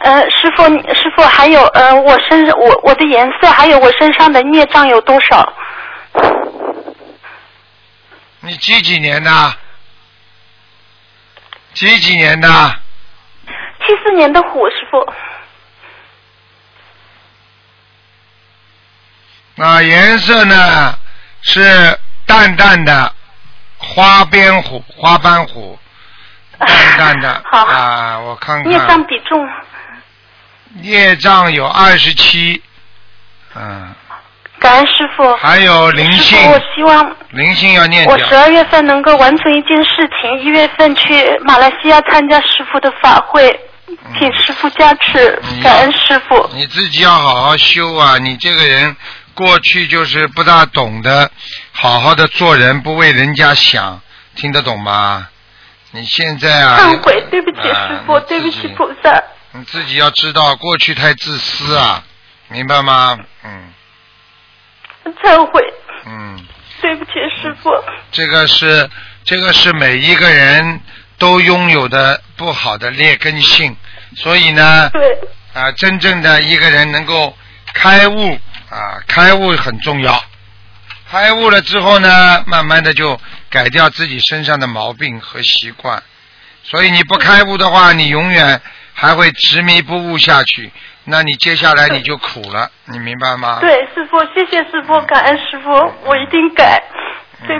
师傅还有我的颜色还有我身上的孽障有多少？ 你几年的？几年的 ？74年的虎，师傅。 颜色呢是淡淡的花斑虎，淡淡的。 好我看看。 孽障比重？ 孽障有27。 感恩师傅。 还有灵性。 我希望灵性要念掉。 我12月份能够完成一件事情，1月份去马来西亚参加师傅的法会，请师傅加持，感恩师傅。 你自己要好好修啊！你这个人过去就是不大懂得好好的做人，不为人家想，听得懂吗？你现在忏悔，对不起师傅，对不起菩萨。 你自己要知道，过去太自私啊，明白吗？ 忏悔。对不起师傅。 这个是每一个人都拥有的不好的劣根性，所以呢， 对。 真正的一个人能够开悟开悟很重要。开悟了之后呢，慢慢的就改掉自己身上的毛病和习惯。所以你不开悟的话，你永远还会执迷不悟下去，那你接下来你就苦了，你明白吗？ 对，师傅，谢谢师傅，感恩师傅，我一定改。